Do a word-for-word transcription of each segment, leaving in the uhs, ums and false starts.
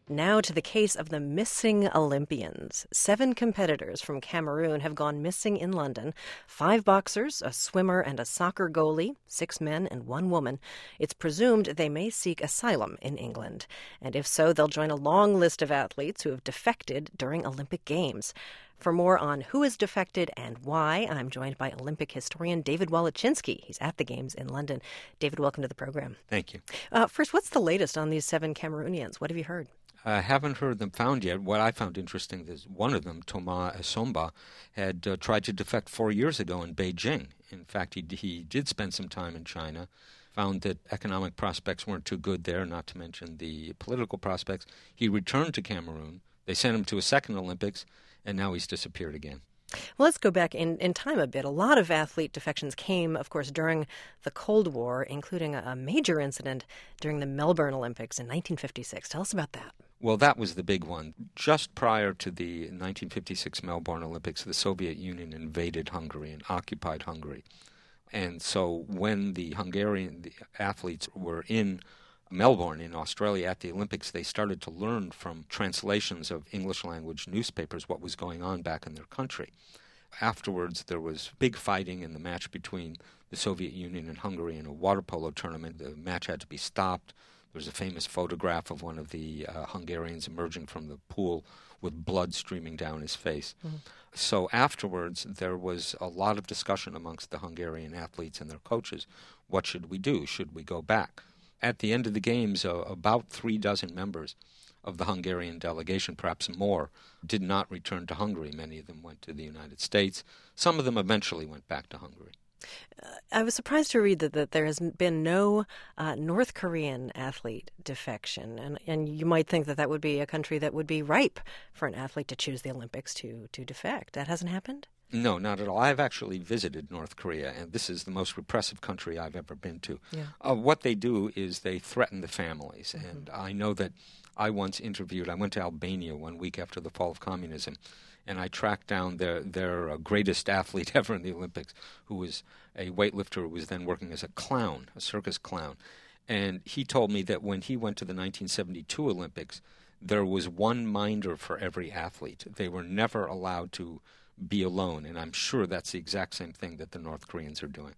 Now to the case of the missing Olympians. Seven competitors from Cameroon have gone missing in London. Five boxers, a swimmer, and a soccer goalie, six men and one woman. It's presumed they may seek asylum in England. And if so, they'll join a long list of athletes who have defected during Olympic Games. For more on who has defected and why, I'm joined by Olympic historian David Walachinsky. He's at the Games in London. David, welcome to the program. Thank you. Uh, first, what's the latest on these seven Cameroonians? What have you heard? I haven't heard them found yet. What I found interesting is one of them, Thomas Essomba, had uh, tried to defect four years ago in Beijing. In fact, he, he did spend some time in China, found that economic prospects weren't too good there, not to mention the political prospects. He returned to Cameroon. They sent him to a second Olympics, and now he's disappeared again. Well, let's go back in, in time a bit. A lot of athlete defections came, of course, during the Cold War, including a, a major incident during the Melbourne Olympics in nineteen fifty-six. Tell us about that. Well, that was the big one. Just prior to the nineteen fifty-six Melbourne Olympics, the Soviet Union invaded Hungary and occupied Hungary. And so when the Hungarian the athletes were in Melbourne in Australia at the Olympics, they started to learn from translations of English language newspapers what was going on back in their country. Afterwards, there was big fighting in the match between the Soviet Union and Hungary in a water polo tournament. The match had to be stopped. There was a famous photograph of one of the uh, Hungarians emerging from the pool with blood streaming down his face. Mm-hmm. So afterwards, there was a lot of discussion amongst the Hungarian athletes and their coaches. What should we do? Should we go back? At the end of the Games, uh, about three dozen members of the Hungarian delegation, perhaps more, did not return to Hungary. Many of them went to the United States. Some of them eventually went back to Hungary. Uh, I was surprised to read that, that there has been no uh, North Korean athlete defection. And, and you might think that that would be a country that would be ripe for an athlete to choose the Olympics to, to defect. That hasn't happened? No, not at all. I've actually visited North Korea, and this is the most repressive country I've ever been to. Yeah. Uh, what they do is they threaten the families, Mm-hmm. and I know that I once interviewed, I went to Albania one week after the fall of communism, and I tracked down their, their uh, greatest athlete ever in the Olympics, who was a weightlifter who was then working as a clown, a circus clown. And he told me that when he went to the nineteen seventy-two Olympics, there was one minder for every athlete. They were never allowed to be alone, and I'm sure that's the exact same thing that the North Koreans are doing.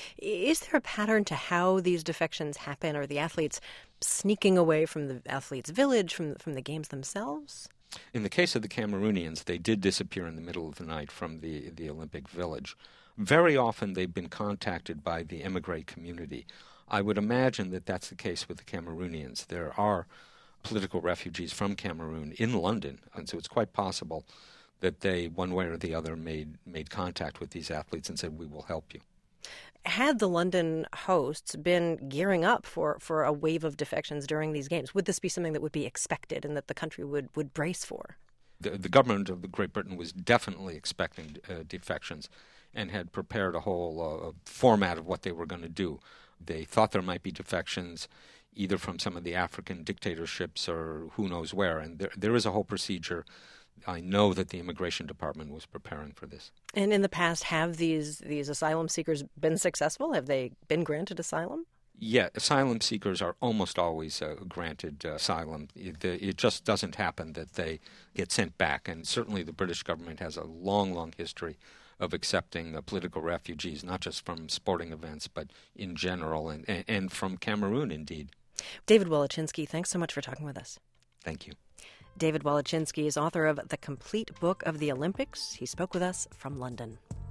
Is there a pattern to how these defections happen? Are the athletes sneaking away from the athletes' village, from, from the games themselves? In the case of the Cameroonians, they did disappear in the middle of the night from the, the Olympic Village. Very often they've been contacted by the emigre community. I would imagine that that's the case with the Cameroonians. There are political refugees from Cameroon in London, and so it's quite possible that they, one way or the other, made made contact with these athletes and said, we will help you. Had the London hosts been gearing up for, for a wave of defections during these games, would this be something that would be expected and that the country would, would brace for? The, the government of Great Britain was definitely expecting uh, defections and had prepared a whole uh, format of what they were going to do. They thought there might be defections either from some of the African dictatorships or who knows where, and there, there is a whole procedure. I know that the Immigration Department was preparing for this. And in the past, have these these asylum seekers been successful? Have they been granted asylum? Yeah, asylum seekers are almost always uh, granted uh, asylum. It, it just doesn't happen that they get sent back. And certainly the British government has a long, long history of accepting uh, political refugees, not just from sporting events, but in general, and, and, and from Cameroon, indeed. David Walachinsky, thanks so much for talking with us. Thank you. David Walachinsky is author of The Complete Book of the Olympics. He spoke with us from London.